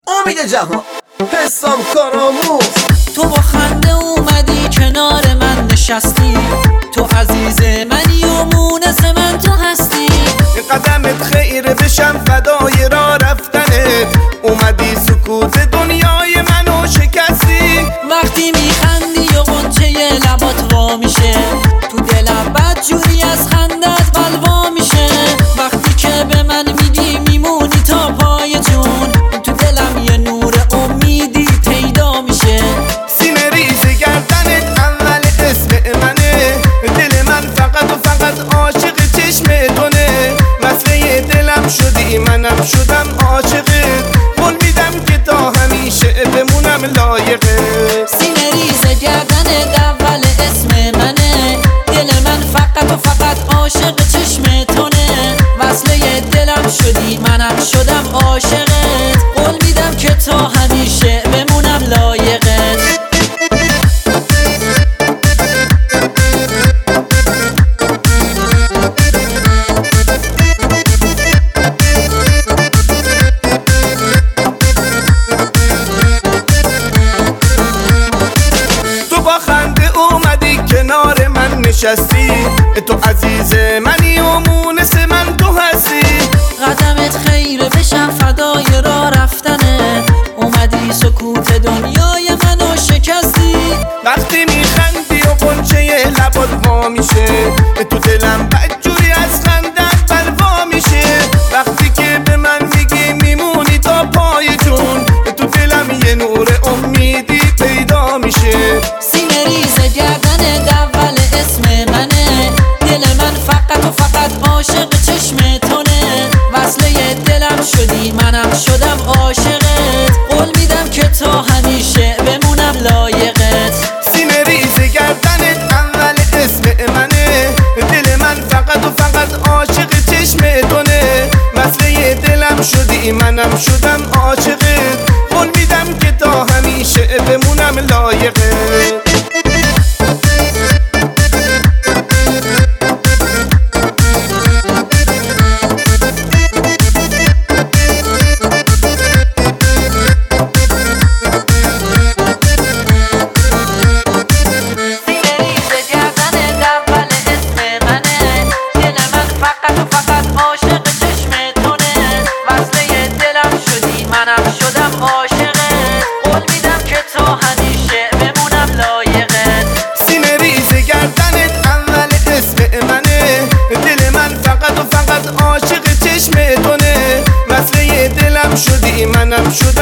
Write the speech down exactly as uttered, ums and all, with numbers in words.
امید جهان حسام کارآموز. تو با خنده اومدی کنار من نشستی، تو عزیز منی و مونس من تو هستی. قدمت خیر بشم فدای را رفتنت، اومدی سکوت دنیای منو شکستی. وقتی میخندی و غنچه لبات وا میشه، تو دلم بد جوری از خندت بلوا میشه. وقتی که به من میگی میمونی تا پای جون، تو دلم یه نور امیدی پیدا میشه. سینه ریز گردنت اول اسم منه، دل من فقط و فقط عاشق چشم تونه. مسئله دلم شدی منم شدم عاشقت، قول میدم که تا همیشه بمونم لایقه. سینه ریز گردنت اول اسم منه، دل من فقط و فقط عاشق چشم تونه. وصله دلم شدی منم شدم عاشقت، قول میدم که تا همیشه بمونم لایقت. کنار من نشستی، تو عزیز منی و مونس من تو هستی. قدمت خیره بشم فدای را رفتنه، اومدی سکوت دنیای منو شکستی. وقتی میخندی و غنچه لبات وا میشه، تو دلم بدجوری از خندت بلوا میشه. وقتی که به من میگی میمونی تا پای جون، تو دلم یه نور امیدی پیدا میشه. سینه ریز گردن اول اسم منه، دل من فقط و فقط عاشق چشم تونه. وصله دلم شدی منم شدم عاشقت، قول میدم که تا همیشه بمونم لایقت. سینه ریز گردنت اول اسم منه، دل من فقط و فقط عاشق چشم تونه. وصله دلم شدی منم شدم عاشقت، قول میدم که تا همیشه بمونم لایقت. منم شدم عاشقت، قول میدم که تا همیشه بمونم لایقت. سینه ریز گردنت اول اسم منه، دل من فقط و فقط عاشق چشم تونه. وصله دلم شدی منم شدم